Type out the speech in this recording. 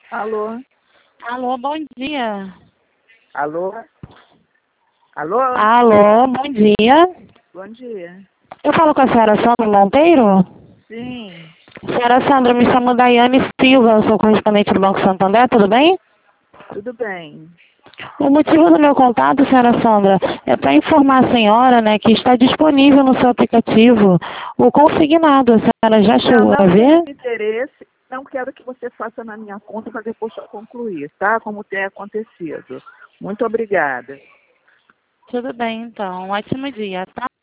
Alô? Alô, bom dia. Alô? Alô? Alô, bom dia. Bom dia. Eu falo com a senhora Sandra Monteiro? Sim, Senhora Sandra, me chamo Daiane Silva, eu sou correspondente do Banco Santander, tudo bem? tudo bem. O motivo do meu contato, senhora Sandra, é para informar a senhora, né, que está disponível no seu aplicativo o consignado. A senhora já Não, chegou a não tenho ver? interesse. Não quero que você faça na minha conta para depois eu concluir, tá? Como tem acontecido. Muito obrigada. Tudo bem, então. Um ótimo dia, tá?